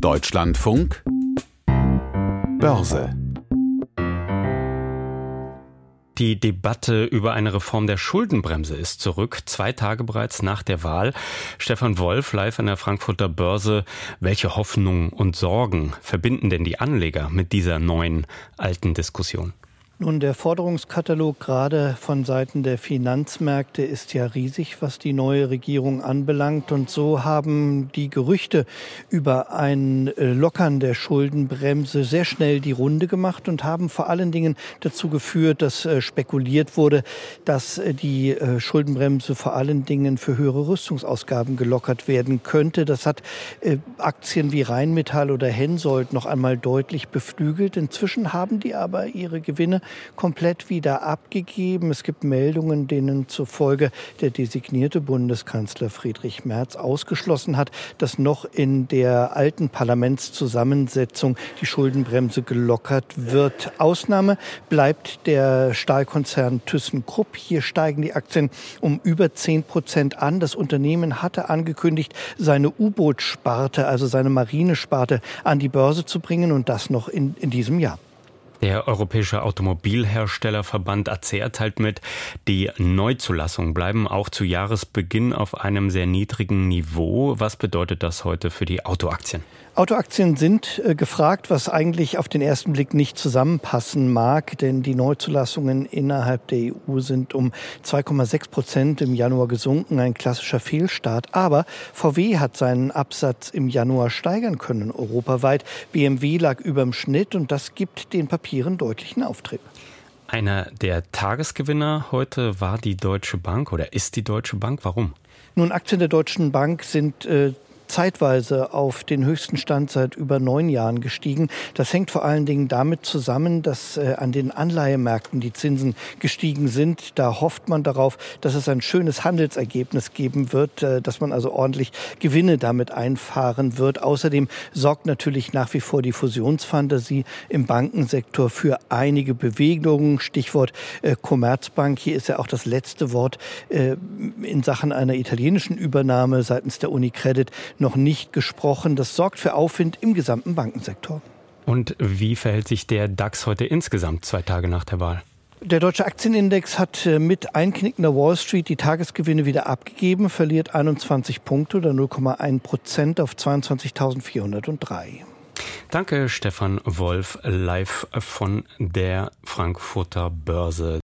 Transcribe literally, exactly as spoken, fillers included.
Deutschlandfunk Börse. Die Debatte über eine Reform der Schuldenbremse ist zurück, zwei Tage bereits nach der Wahl. Stefan Wolf, live an der Frankfurter Börse. Welche Hoffnungen und Sorgen verbinden denn die Anleger mit dieser neuen, alten Diskussion? Nun, der Forderungskatalog gerade von Seiten der Finanzmärkte ist ja riesig, was die neue Regierung anbelangt. Und so haben die Gerüchte über ein Lockern der Schuldenbremse sehr schnell die Runde gemacht und haben vor allen Dingen dazu geführt, dass spekuliert wurde, dass die Schuldenbremse vor allen Dingen für höhere Rüstungsausgaben gelockert werden könnte. Das hat Aktien wie Rheinmetall oder Hensoldt noch einmal deutlich beflügelt. Inzwischen haben die aber ihre Gewinne komplett wieder abgegeben. Es gibt Meldungen, denen zufolge der designierte Bundeskanzler Friedrich Merz ausgeschlossen hat, dass noch in der alten Parlamentszusammensetzung die Schuldenbremse gelockert wird. Ausnahme bleibt der Stahlkonzern ThyssenKrupp. Hier steigen die Aktien um über zehn Prozent an. Das Unternehmen hatte angekündigt, seine U-Boot-Sparte, also seine Marinesparte, an die Börse zu bringen und das noch in, in diesem Jahr. Der Europäische Automobilherstellerverband A C E A teilt mit, die Neuzulassungen bleiben auch zu Jahresbeginn auf einem sehr niedrigen Niveau. Was bedeutet das heute für die Autoaktien? Autoaktien sind äh, gefragt, was eigentlich auf den ersten Blick nicht zusammenpassen mag, denn die Neuzulassungen innerhalb der E U sind um zwei Komma sechs Prozent im Januar gesunken, ein klassischer Fehlstart. Aber V W hat seinen Absatz im Januar steigern können, europaweit. B M W lag überm Schnitt und das gibt den Papieren deutlichen Auftrieb. Einer der Tagesgewinner heute war die Deutsche Bank oder ist die Deutsche Bank. Warum? Nun, Aktien der Deutschen Bank sind äh, zeitweise auf den höchsten Stand seit über neun Jahren gestiegen. Das hängt vor allen Dingen damit zusammen, dass äh, an den Anleihemärkten die Zinsen gestiegen sind. Da hofft man darauf, dass es ein schönes Handelsergebnis geben wird, äh, dass man also ordentlich Gewinne damit einfahren wird. Außerdem sorgt natürlich nach wie vor die Fusionsfantasie im Bankensektor für einige Bewegungen. Stichwort äh, Commerzbank. Hier ist ja auch das letzte Wort äh, in Sachen einer italienischen Übernahme seitens der UniCredit noch nicht gesprochen. Das sorgt für Aufwind im gesamten Bankensektor. Und wie verhält sich der DAX heute insgesamt, zwei Tage nach der Wahl? Der deutsche Aktienindex hat mit einknickender Wall Street die Tagesgewinne wieder abgegeben, verliert einundzwanzig Punkte oder null Komma eins Prozent auf zweiundzwanzigtausendvierhundertdrei. Danke, Stefan Wolf, live von der Frankfurter Börse.